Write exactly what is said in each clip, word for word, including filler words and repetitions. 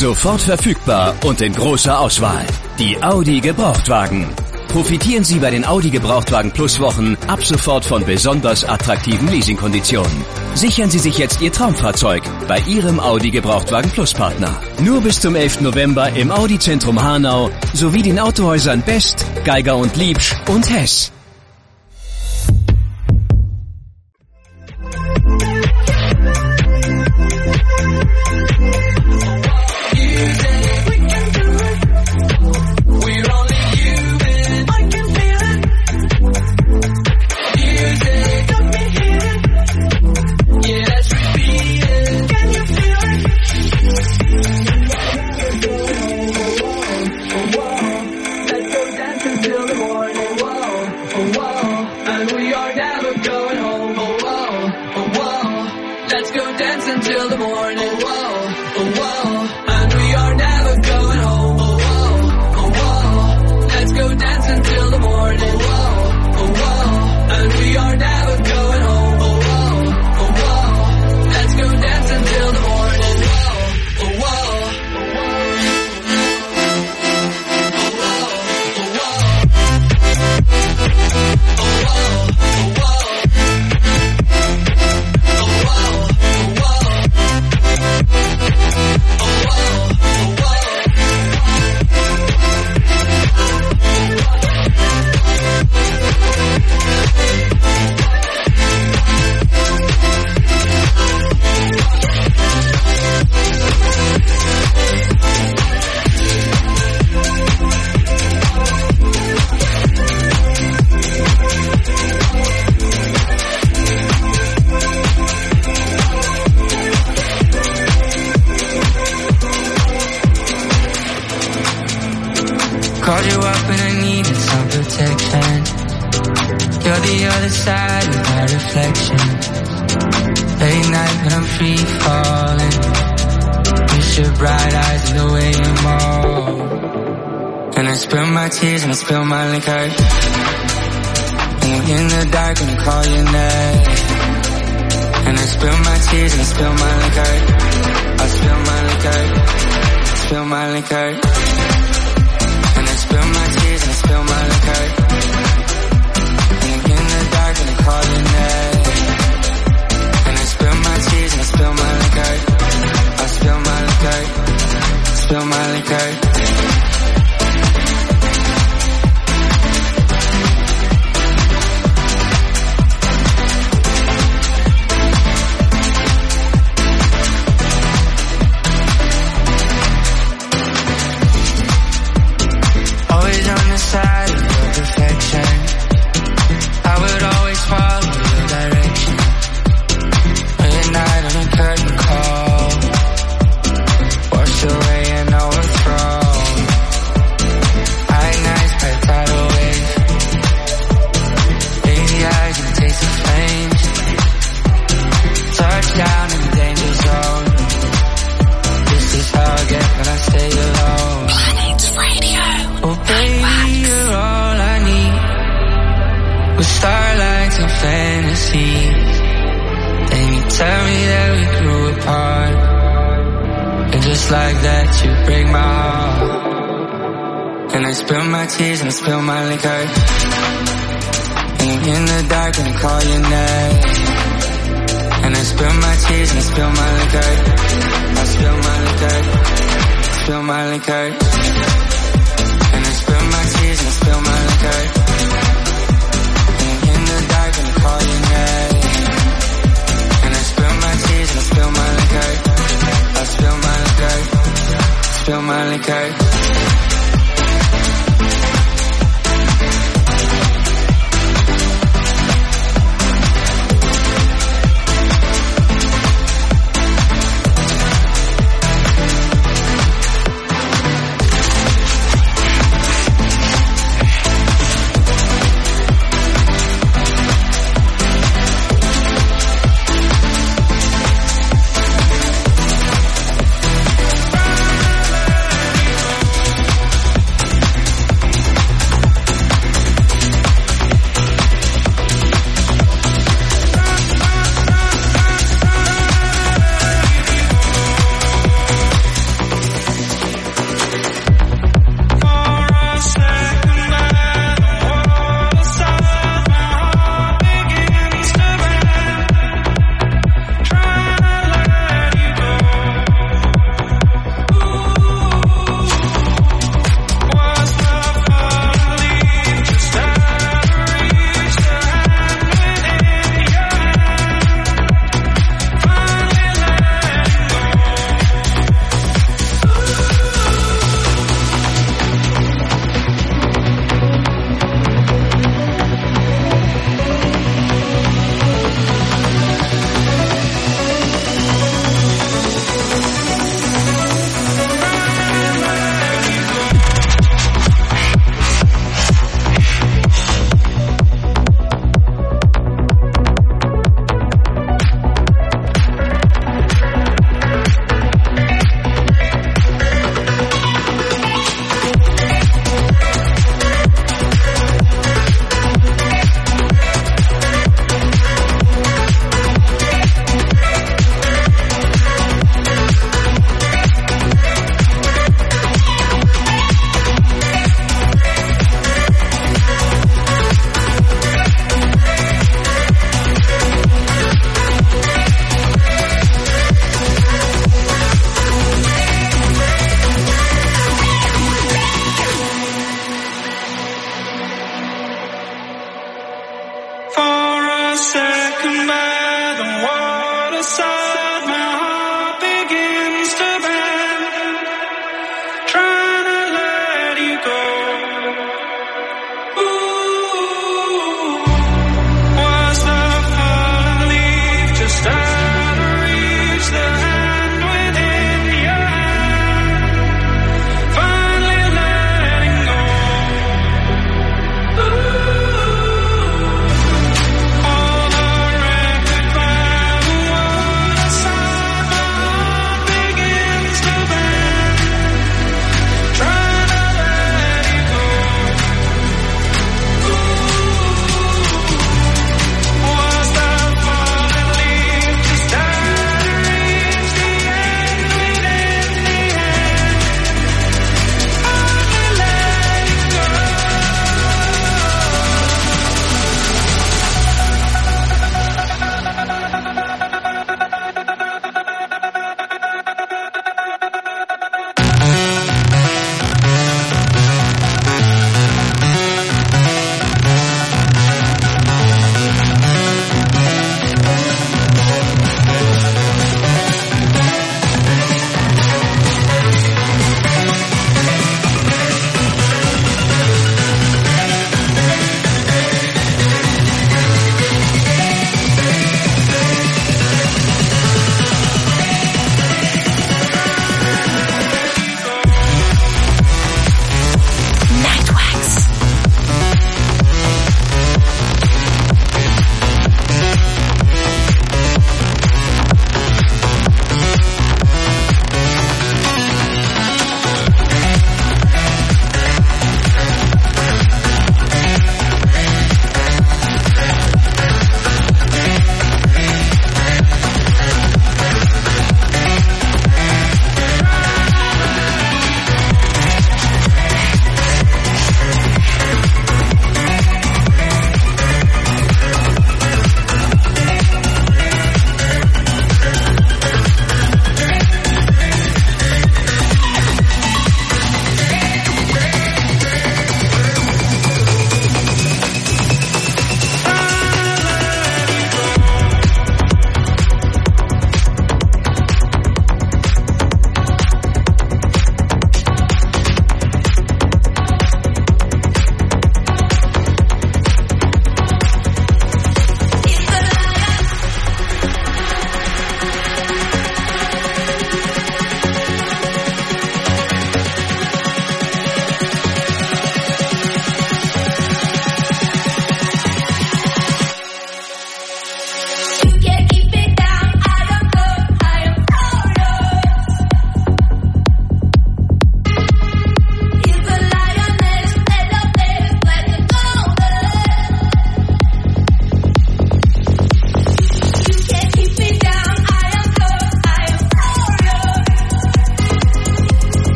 Sofort verfügbar und in großer Auswahl. Die Audi Gebrauchtwagen. Profitieren Sie bei den Audi Gebrauchtwagen Plus Wochen ab sofort von besonders attraktiven Leasingkonditionen. Sichern Sie sich jetzt Ihr Traumfahrzeug bei Ihrem Audi Gebrauchtwagen Plus Partner. Nur bis zum elften November im Audi Zentrum Hanau sowie den Autohäusern Best, Geiger und Liebsch und Hess. Called you up when I needed some protection. You're the other side of my reflection. Late night when I'm free falling. Miss your bright eyes and the way you move. And I spill my tears and I spill my liquor. And I'm in the dark when I call your name. And I spill my tears and I spill my liquor. I spill my liquor. Spill my liquor. And I spill my tears and I spill my liquor. And I'm in the dark and I call your name. And I spill my tears and I spill my liquor. I spill my liquor. Spill my liquor. Tears and I spill my liquor. And I'm in the dark and I call your name. And I spill my tears and I spill my liquor. I spill my liquor. Spill my liquor. And I spill my tears and I spill my liquor. And I'm in the dark and I call your name. And I spill my tears and I spill my liquor. I spill my liquor. Spill my liquor.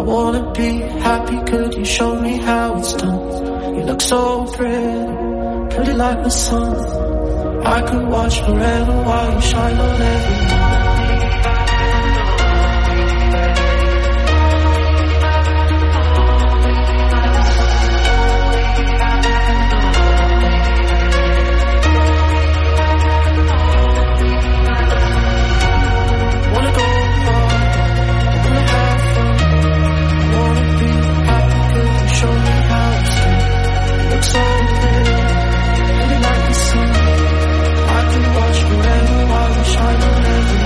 wanna be happy, could you show me how it's done? You look so pretty, pretty like the sun. I could watch forever while you shine on everyone. Shine on every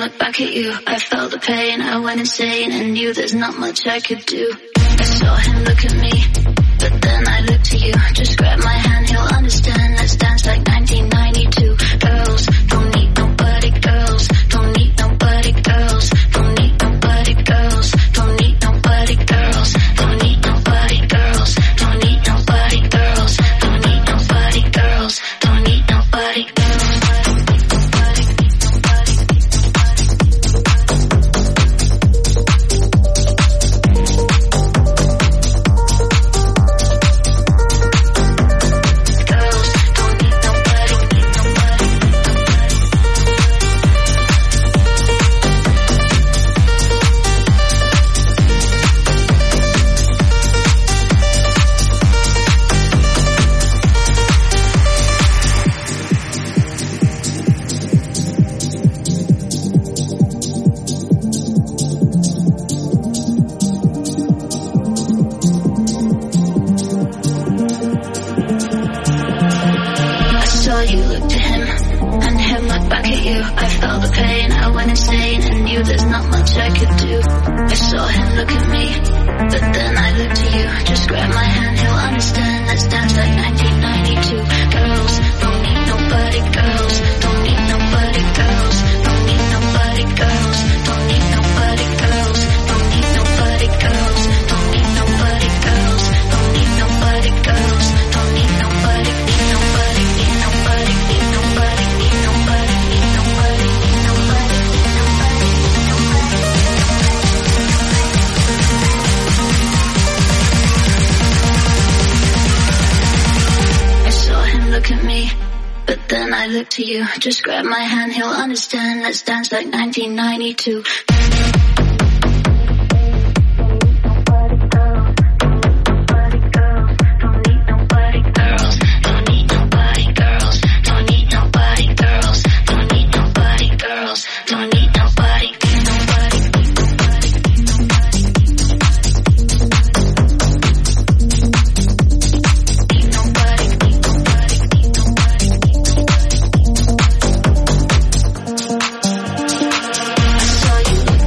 look back at you. I felt the pain, I went insane and knew there's not much I could do. I saw him look at me, but then I looked to you. Just grab my hand, he'll understand. Let's dance like nineteen ninety-two. Girls, don't need nobody, girls. Don't need nobody, girls. Don't need nobody, girls. Don't need nobody, girls. Don't need nobody, girls. Don't need nobody, girls. Don't need nobody, girls. Don't need nobody, girls. To you, just grab my hand, he'll understand. Let's dance like nineteen ninety-two. I saw you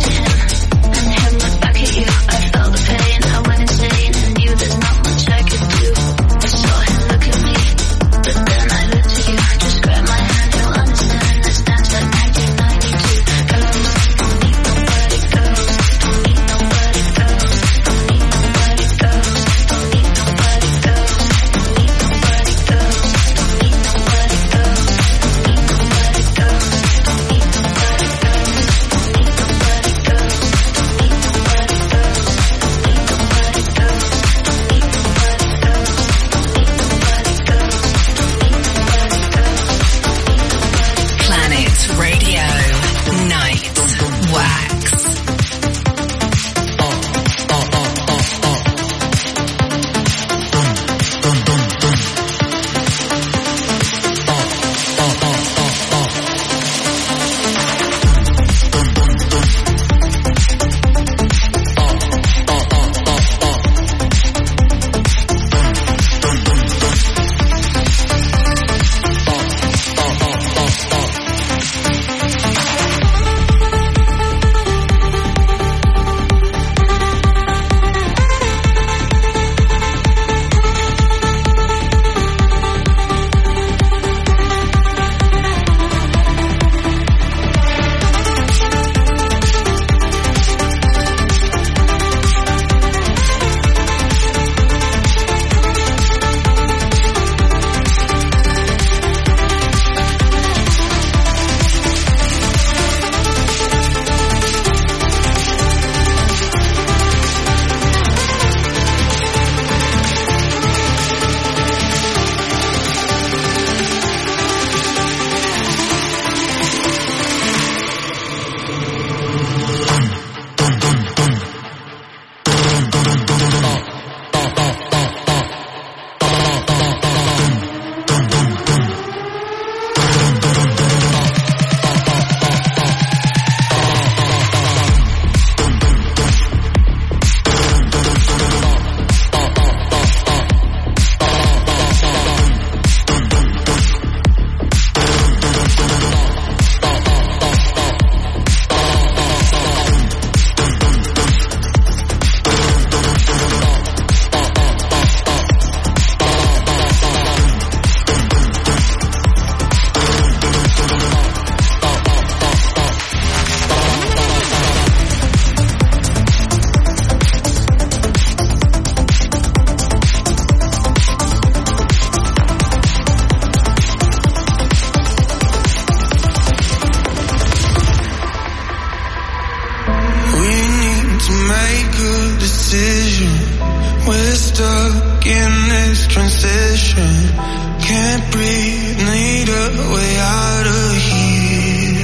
stuck in this transition. Can't breathe, need a way out of here.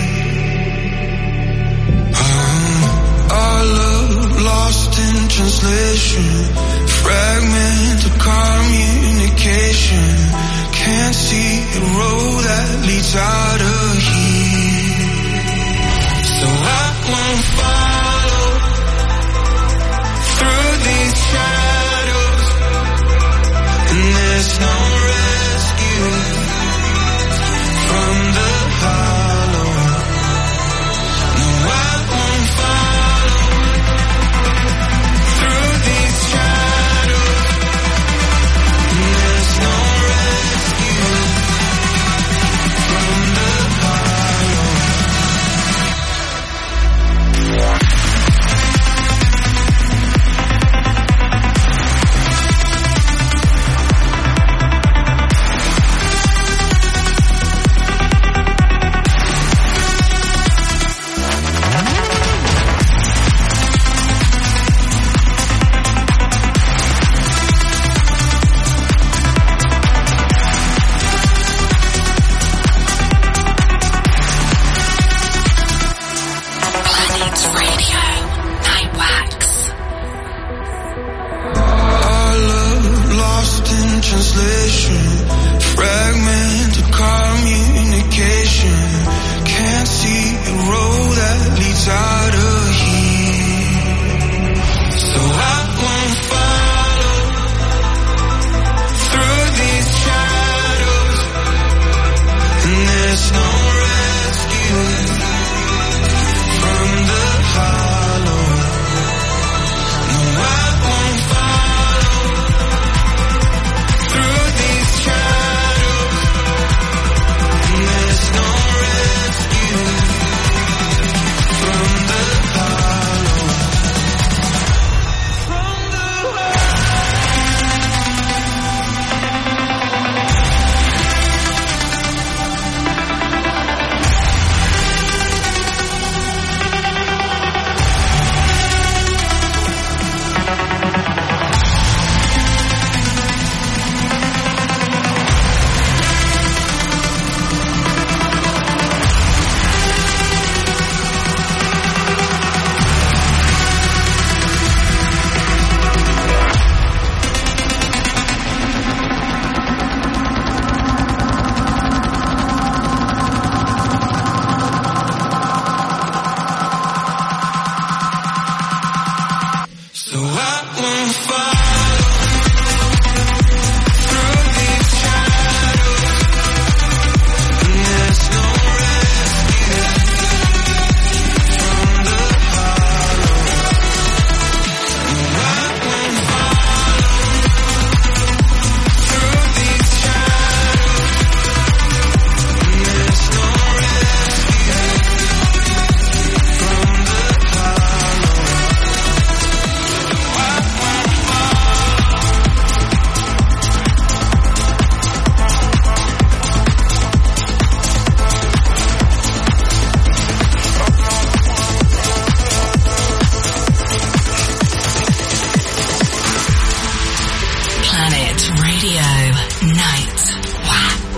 um, Our love lost in translation, fragmented communication. Can't see the road that leads out of here. So I won't follow through these shadows, and there's no rescue from the hollow. No, I won't follow through these shadows, and there's no rescue from the hollow. Translation, fragmented communication. Can't see the road that leads out of here. So I won't follow through these shadows, and there's no rescue from the hollow. No, I won't follow through these shadows, and there's no rescue from the hollow. From the So I won't follow through these shadows, and there's no rescue from the hollow. No, I won't follow through these shadows, and there's no rescue from the hollow. Planet Radio Night Wax.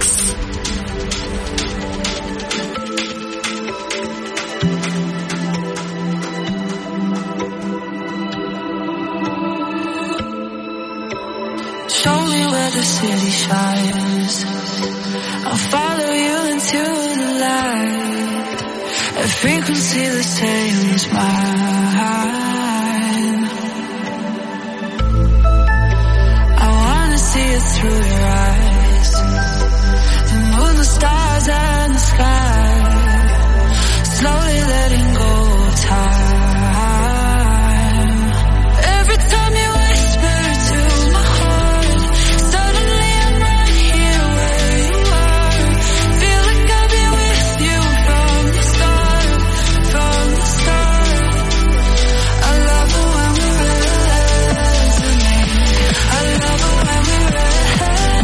Show me where the city shines. I'll follow you into the light. A frequency the same as mine. I wanna see it through your eyes. The moon, the stars, and the sky. Slowly letting go of time. Every time you whisper to my heart, suddenly I'm right here where you are. Feel like I'll be with you from the start, from the start. I love it when we resonate. I love it when we resonate.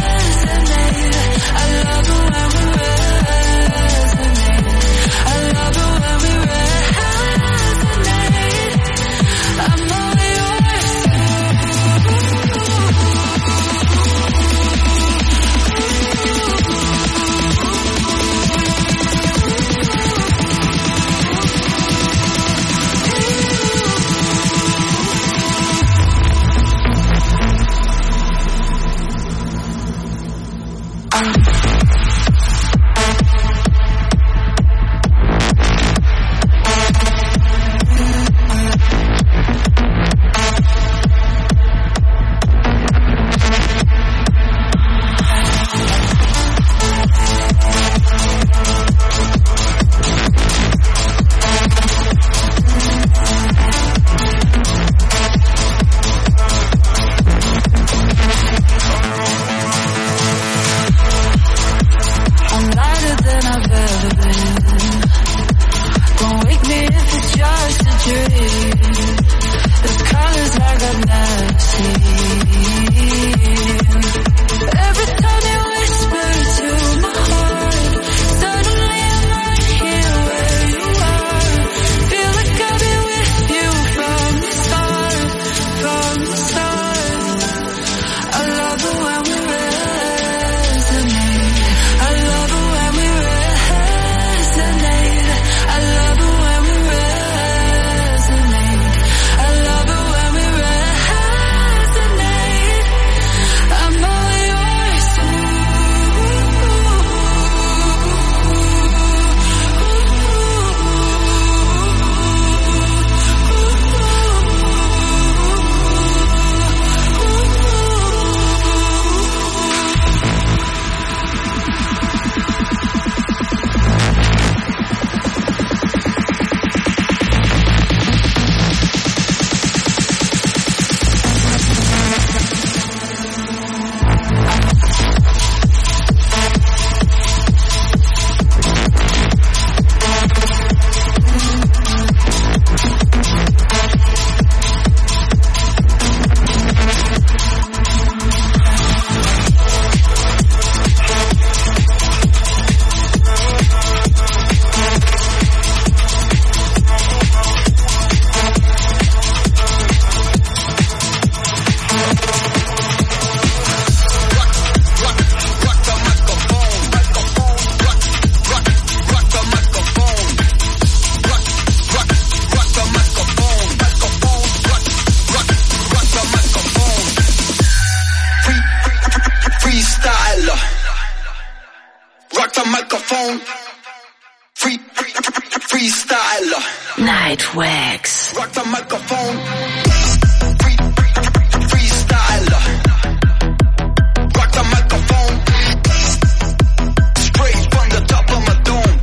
freestyler. Rock the microphone. Free, free, free, freestyler. Nightwax. Rock the microphone. Free, free, freestyler. Rock the microphone. Straight from the top of my dome.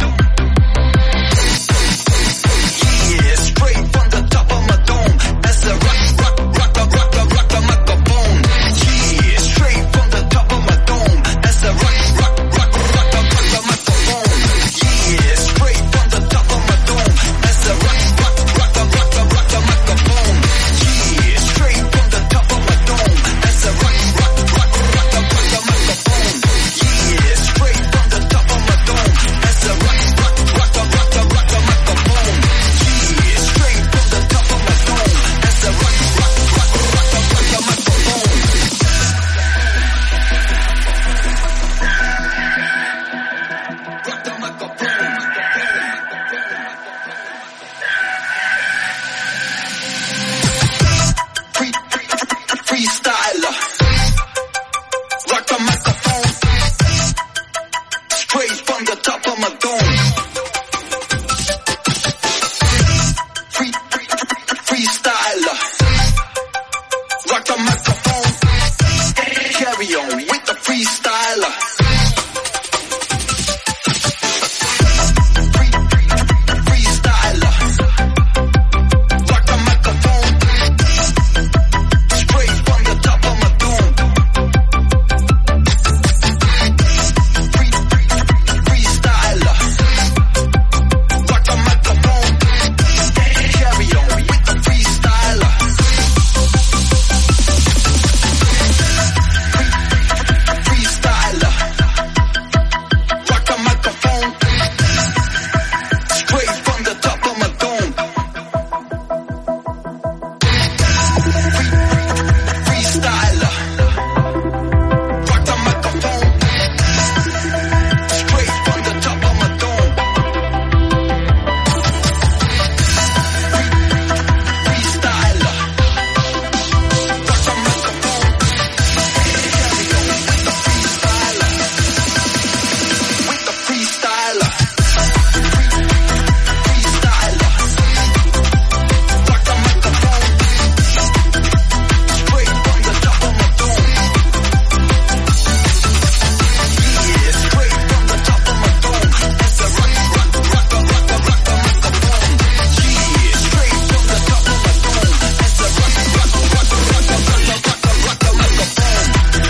Yeah, straight from the top of my dome. As I rock, rock, rock, rock, rock, rock, rock the microphone. Yeah, straight from the top of my dome. As I rock, rock, rock, rock, rock, rock the microphone. Yeah, straight from the top of my dome. As I rock, rock, rock, rock, rock, rock, rock the microphone. Yeah, straight from the top of my dome. As I rock, rock, rock, rock, rock, rock the microphone. Yeah, straight from the top of my dome. As I rock, rock, rock, rock, rock, rock, rock the microphone. Yeah, straight from the top of my dome. As I rock, rock, rock, rock, rock, rock the microphone. Rock the microphone. Free, free, freestyler. Rock the microphone. Straight from the top of my dome. Free, free, freestyler. Rock the microphone. Carry on with the freestyler. Free, freestyler. Rock the microphone. Straight from the top of my dome. Free, freestyler. Rock the microphone. Carry on with the freestyler. Freestyler. Rock the microphone. Straight from the top of my dome. Freestyler. Rock the microphone. Straight from the top of my dome. Freestyler. Rock the microphone. Carry on with the freestyler. With the freestyler. Freestyler. Rock the microphone. Straight from the top of my dome. Yeah, straight from the top of my dome. As I rock, rock, rock, rock, rock, rock, rock the microphone. Yeah, straight from the top of my dome. As I rock, rock, rock, rock, rock, rock, rock, rock, rock the microphone.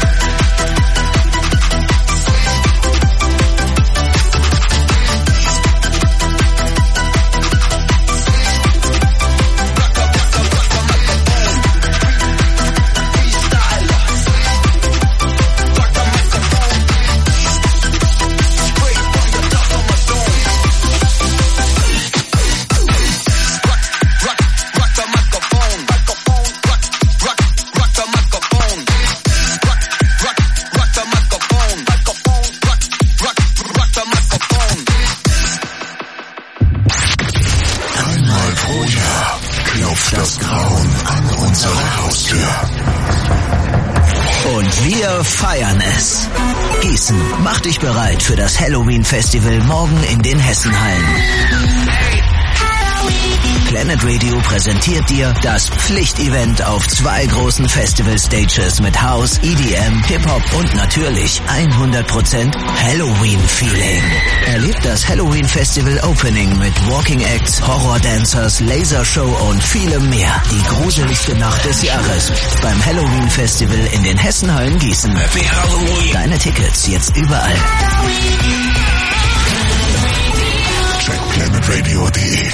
Einmal pro Jahr klopft das Grauen an unsere Haustür. Und wir feiern es. Gießen, mach dich bereit für das Halloween-Festival morgen in den Hessenhallen. Planet Radio präsentiert dir das Pflichtevent auf zwei großen Festival-Stages mit House, E D M, Hip-Hop und natürlich hundert Prozent Halloween-Feeling. Erlebt das Halloween-Festival-Opening mit Walking Acts, Horror-Dancers, Lasershow und vielem mehr. Die gruseligste Nacht des Jahres beim Halloween-Festival in den Hessenhallen Gießen. Deine Tickets jetzt überall. Check planet radio punkt de.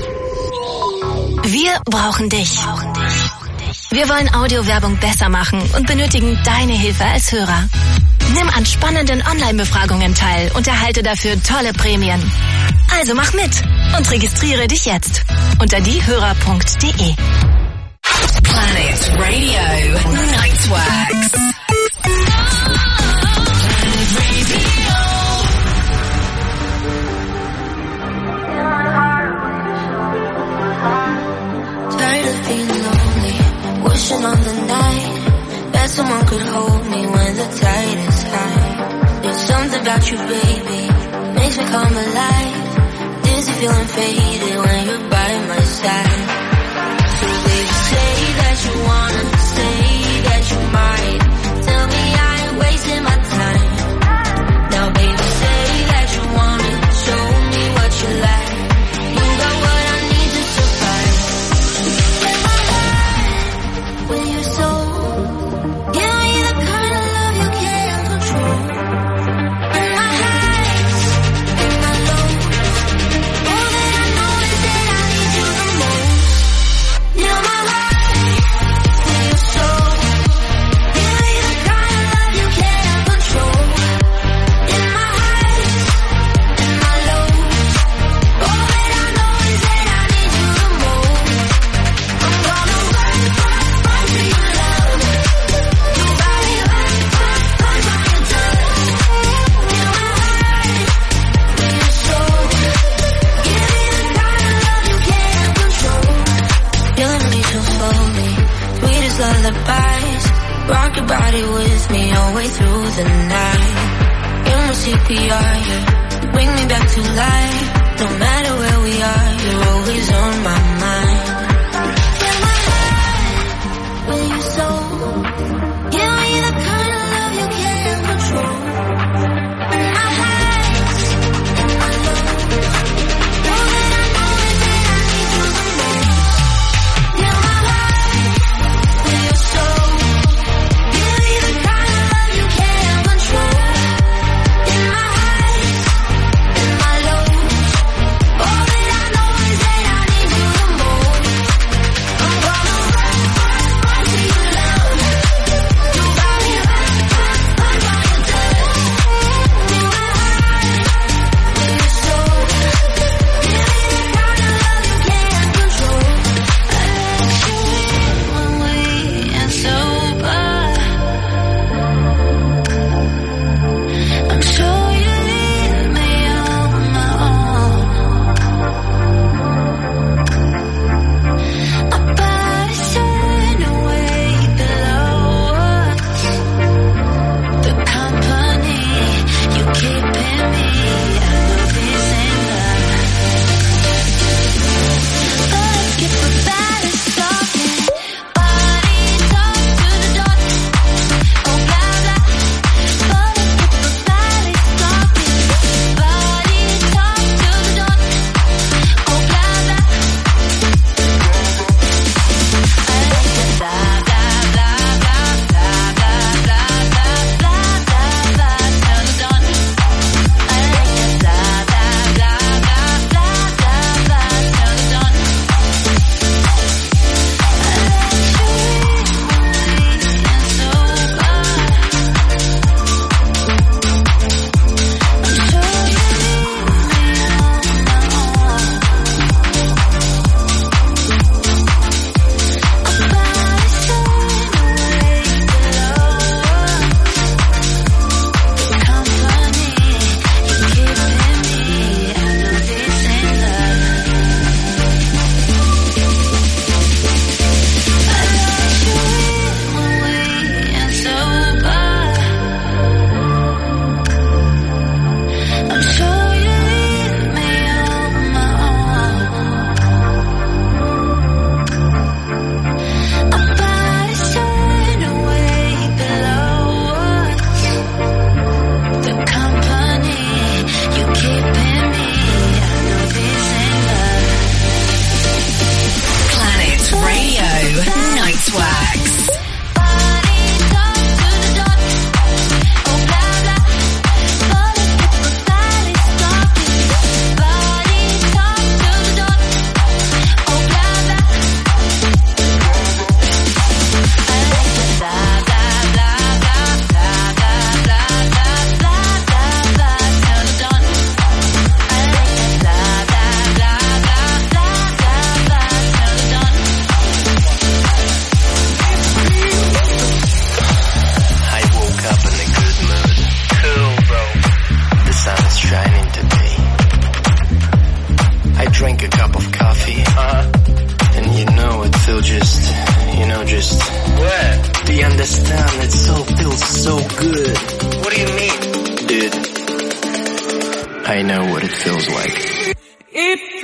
Wir brauchen dich. Wir wollen Audiowerbung besser machen und benötigen deine Hilfe als Hörer. Nimm an spannenden Online-Befragungen teil und erhalte dafür tolle Prämien. Also mach mit und registriere dich jetzt unter diehörer punkt de. Planet Radio Nightwax. Tired of being lonely, wishing on the night that someone could hold me when the tide is high. feeling faded when you're by my side. So baby, say that you wanna, say that you might. Tell me I ain't wasting my time. Now baby, say that you want it, show me what you like. You got what I need to survive. In my heart, with your soul, give me the kind of love you can't control. In my highs, in my lows, all that I know is that I need you the most. Now my heart, with your soul, give me the kind of love you can't control. In my highs, in my lows, all that I know is that I need you the most. I'm gonna run, run, run to your love. Your body, run, run, run from your touch. In my heart, with your soul, give me the kind of love you can't control. Killing me so slowly, sweet as lullabies. Rock your body with me all the way through the night. You're my C P R, yeah. Bring me back to life. No matter where we are, you're always on my mind. In my heart, with your soul, give me the kind of love you can't control. In my highs, in my lows, all that I know is that I need you the most. In my heart, with your soul, give me the kind of love you can't control. In my highs, in my lows, all that I know is that I need you the most. I'm gonna run, run, run to your love. Your body, run, run, run from your touch. In my heart, with your soul, give me the kind of love you can't control. I let you in when we ain't sober. I'm sure you leave me on my own. My body's turning away below us. The company you keeping me, I know this ain't love. But let's get the body started. Body talk to the dot. Oh blah blah. But let's get the body started. Body talk to the dot. Oh blah blah. I like the blah blah blah blah blah blah blah blah blah blah till the dawn. I like the blah blah blah blah blah blah blah till the dawn. I let you in when we ain't sober. I'm sure you leave me on my own. My body's turning away below us. The company you keeping me, I know this ain't love. I let you in when we ain't sober. I'm sure you leave me on my own. My body's turning away below us. The company you keeping me, I know this ain't love. Planet Radio Nightwax. Body talk to the dot. Oh blah blah. But let's get the body started. Body talk to the dot. Oh blah blah. I like the blah blah blah blah blah blah blah blah blah blah till the dawn. I like the blah blah blah blah blah blah blah till the dawn. I woke up in a good mood. Cool, bro. The sun is shining today. I drank a cup of coffee. Uh-huh. And you know, it feels just, you know, just... What? Do you understand? It so feels so good. What do you mean? Dude, I know what it feels like. It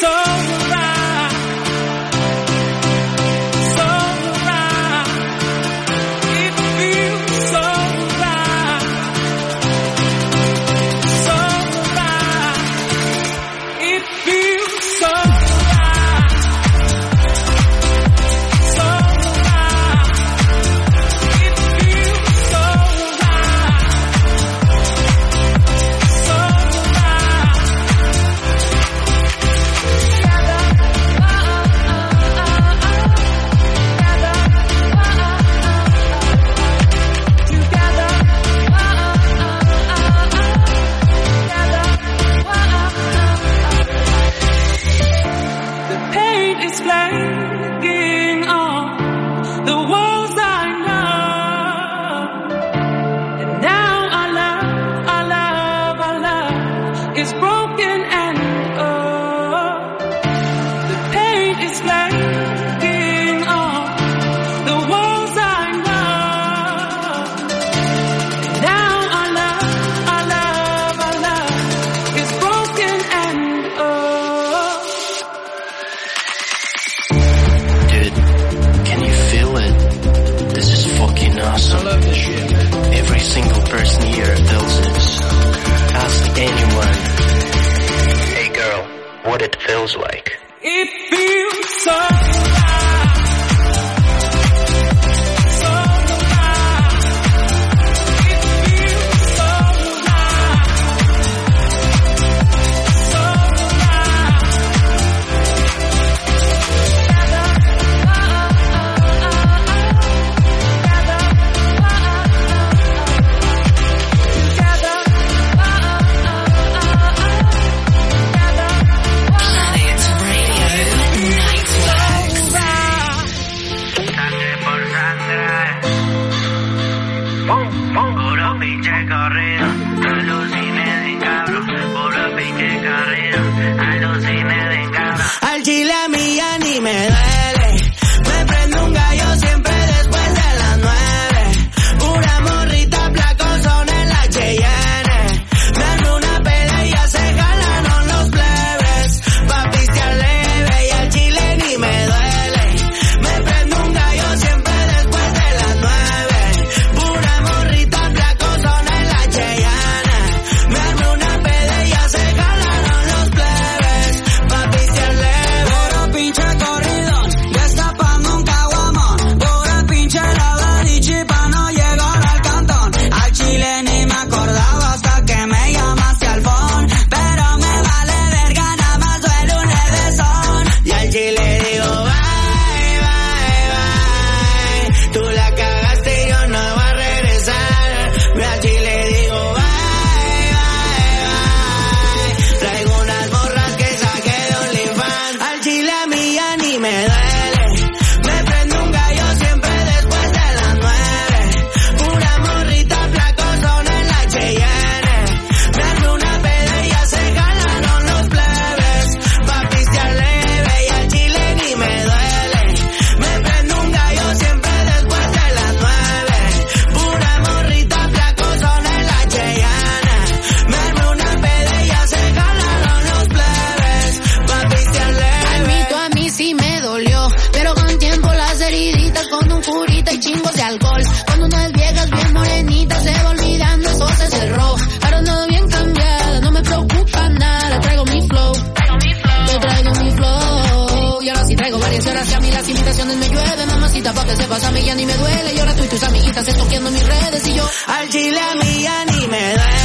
Ya ni me duele, y ahora tú y tus amiguitas estoqueando mis redes y yo al chile a mí ya ni me duele.